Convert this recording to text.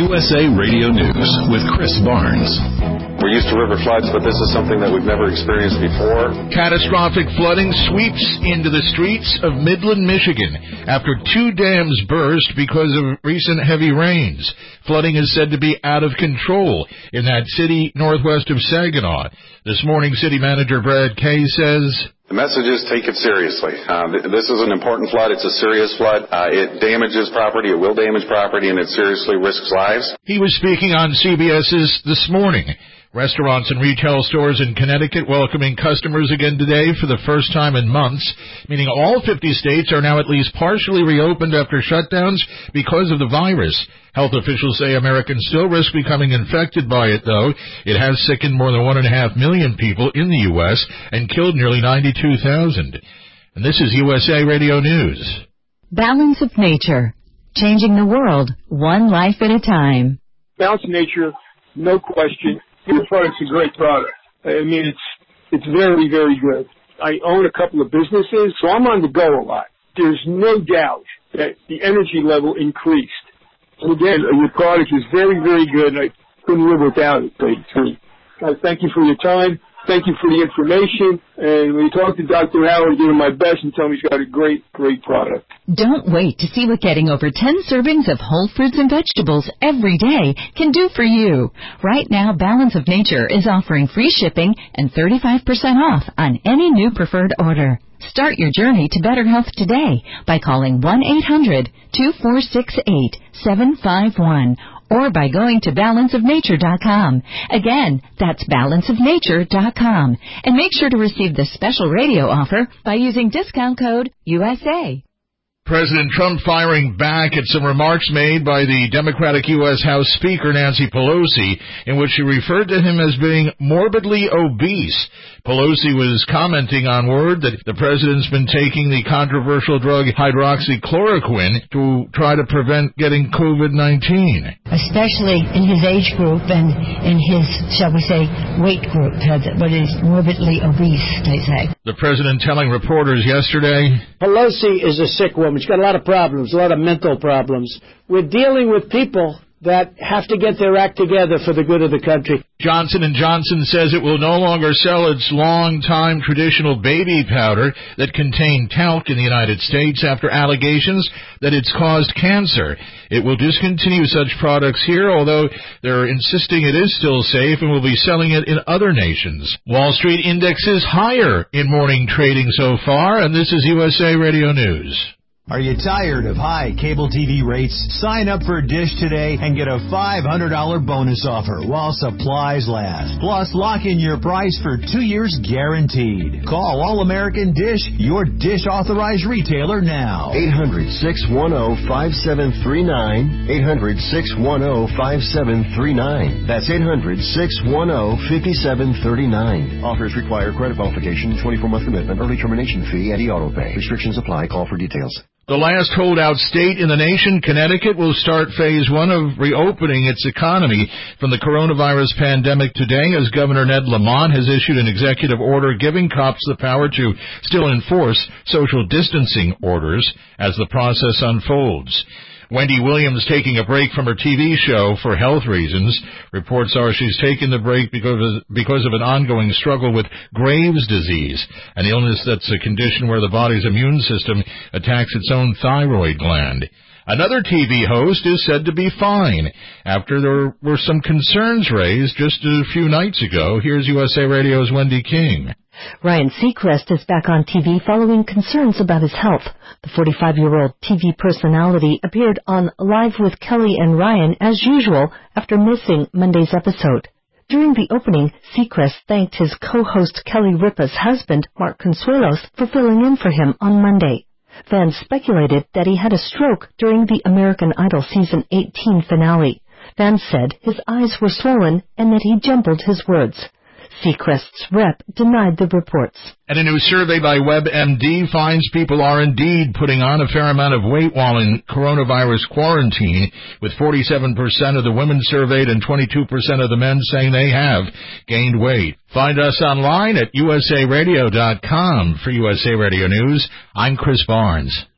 USA Radio News with Chris Barnes. We're used to river floods, but this is something that we've never experienced before. Catastrophic flooding sweeps into the streets of Midland, Michigan after 2 dams burst because of recent heavy rains. Flooding is said to be out of control in that city northwest of Saginaw. This morning, City Manager Brad Kay says, the message is take it seriously. This is an important flood. It's a serious flood. It damages property. It will damage property, and it seriously risks lives. He was speaking on CBS's This Morning. Restaurants and retail stores in Connecticut welcoming customers again today for the first time in months, meaning all 50 states are now at least partially reopened after shutdowns because of the virus. Health officials say Americans still risk becoming infected by it, though. It has sickened more than 1.5 million people in the U.S. and killed nearly 92,000. And this is USA Radio News. Balance of Nature, changing the world one life at a time. Balance of Nature, no question. Your product's a great product. I mean, it's very, very good. I own a couple of businesses, so I'm on the go a lot. There's no doubt that the energy level increased. And again, your product is very, very good. I couldn't live without it. Thank you for your time. Thank you for the information. And when you talk to Dr. Howard, give him my best and tell him he's got a great, great product. Don't wait to see what getting over 10 servings of whole fruits and vegetables every day can do for you. Right now, Balance of Nature is offering free shipping and 35% off on any new preferred order. Start your journey to better health today by calling 1-800-2468-751 or by going to balanceofnature.com. Again, that's balanceofnature.com. And make sure to receive this special radio offer by using discount code USA. President Trump firing back at some remarks made by the Democratic U.S. House Speaker Nancy Pelosi, in which she referred to him as being morbidly obese. Pelosi was commenting on word that the president's been taking the controversial drug hydroxychloroquine to try to prevent getting COVID-19. Especially in his age group and in his, shall we say, weight group, what is morbidly obese, they say. The president telling reporters yesterday, Pelosi is a sick woman. She's got a lot of problems, a lot of mental problems. We're dealing with people that have to get their act together for the good of the country. Johnson & Johnson says it will no longer sell its long-time traditional baby powder that contained talc in the United States after allegations that it's caused cancer. It will discontinue such products here, although they're insisting it is still safe and will be selling it in other nations. Wall Street index is higher in morning trading so far, and this is USA Radio News. Are you tired of high cable TV rates? Sign up for Dish today and get a $500 bonus offer while supplies last. Plus, lock in your price for 2 years guaranteed. Call All-American Dish, your Dish authorized retailer now. 800-610-5739. 800-610-5739. That's 800-610-5739. Offers require credit qualification, 24-month commitment, early termination fee, and e-auto pay. Restrictions apply. Call for details. The last holdout state in the nation, Connecticut, will start phase 1 of reopening its economy from the coronavirus pandemic today, as Governor Ned Lamont has issued an executive order giving cops the power to still enforce social distancing orders as the process unfolds. Wendy Williams taking a break from her TV show for health reasons. Reports are she's taken the break because of an ongoing struggle with Graves' disease, an illness that's a condition where the body's immune system attacks its own thyroid gland. Another TV host is said to be fine after there were some concerns raised just a few nights ago. Here's USA Radio's Wendy King. Ryan Seacrest is back on TV following concerns about his health. The 45-year-old TV personality appeared on Live with Kelly and Ryan as usual after missing Monday's episode. During the opening, Seacrest thanked his co-host Kelly Ripa's husband, Mark Consuelos, for filling in for him on Monday. Fans speculated that he had a stroke during the American Idol Season 18 finale. Fans said his eyes were swollen and that he jumbled his words. Seacrest's rep denied the reports. And a new survey by WebMD finds people are indeed putting on a fair amount of weight while in coronavirus quarantine, with 47% of the women surveyed and 22% of the men saying they have gained weight. Find us online at usaradio.com. For USA Radio News, I'm Chris Barnes.